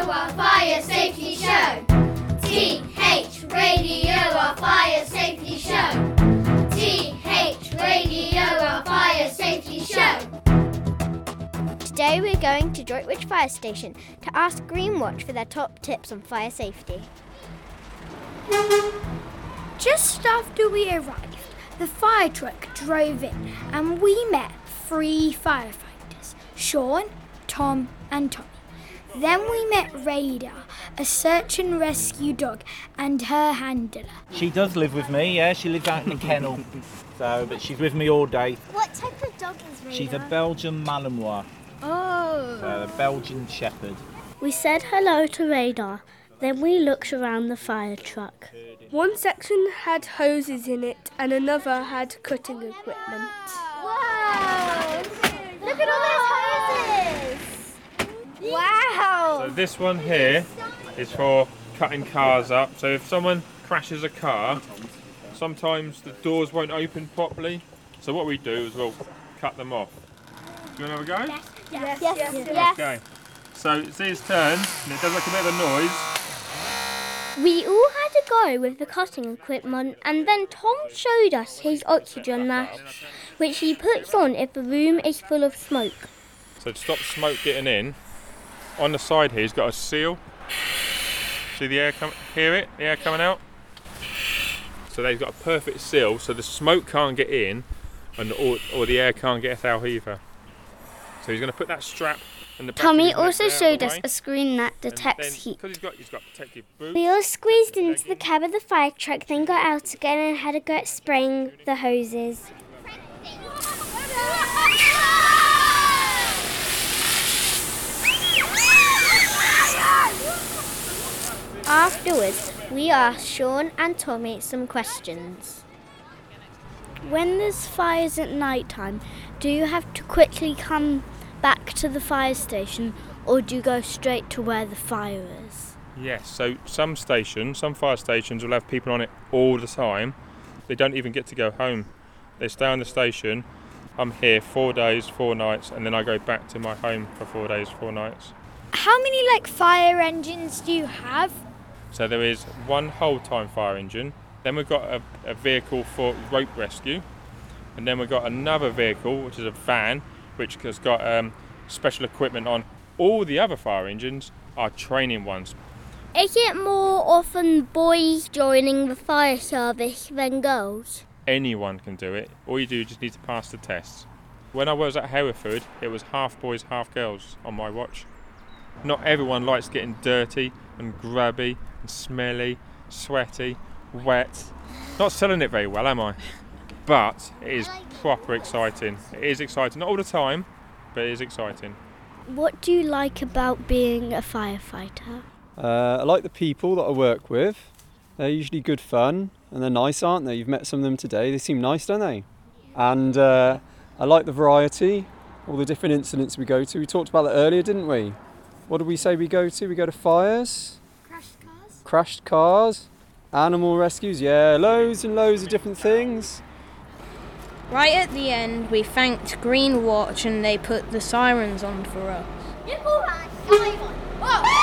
our fire safety show. TH Radio, our fire safety show. TH Radio, our fire safety show. Today we're going to Droitwich Fire Station to ask Greenwatch for their top tips on fire safety. Just after we arrived, the fire truck drove in and we met 3 firefighters, Sean, Tom and Tommy. Then we met Radar, a search and rescue dog, and her handler. She does live with me, yeah, she lives out in the kennel, but she's with me all day. What type of dog is Radar? She's a Belgian Malinois. Oh. A Belgian Shepherd. We said hello to Radar, then we looked around the fire truck. One section had hoses in it and another had cutting equipment. Whoa! Look at all those hoses! Wow! So this one here is for cutting cars up. So if someone crashes a car, sometimes the doors won't open properly. So what we do is we'll cut them off. Do you want to have a go? Yes. Okay. So it's his turn, and it does like a bit of a noise. We all had a go with the cutting equipment, and then Tom showed us his oxygen mask, which he puts on if the room is full of smoke. So to stop smoke getting in, on the side here he's got a seal. See the air hear it? The air coming out? So they've got a perfect seal so the smoke can't get in or the air can't get out either. So he's going to put that strap in the back. Tommy also showed us a screen that detects heat. Because he's got protective boots. We all squeezed into the cab of the fire truck, then got out again and had a go at spraying the hoses. Afterwards, we asked Sean and Tommy some questions. When there's fires at night time, do you have to quickly come back to the fire station, or do you go straight to where the fire is? Yes, so some fire stations will have people on it all the time. They don't even get to go home. They stay on the station. I'm here 4 days, 4 nights, and then I go back to my home for 4 days, 4 nights. How many fire engines do you have? So there is one whole-time fire engine, then we've got a vehicle for rope rescue, and then we've got another vehicle, which is a van, which has got special equipment on. All the other fire engines are training ones. Is it more often boys joining the fire service than girls? Anyone can do it. All you do is just need to pass the tests. When I was at Hereford, it was half boys, half girls on my watch. Not everyone likes getting dirty and grubby and smelly, sweaty, wet. Not selling it very well, am I? But it is proper exciting. It is exciting. Not all the time, but it is exciting. What do you like about being a firefighter? I like the people that I work with. They're usually good fun and they're nice, aren't they? You've met some of them today. They seem nice, don't they? And I like the variety, all the different incidents we go to. We talked about that earlier, didn't we? What did we say we go to? We go to fires, crashed cars, animal rescues, yeah, loads and loads of different things. Right at the end, we thanked Greenwatch and they put the sirens on for us. Look all that!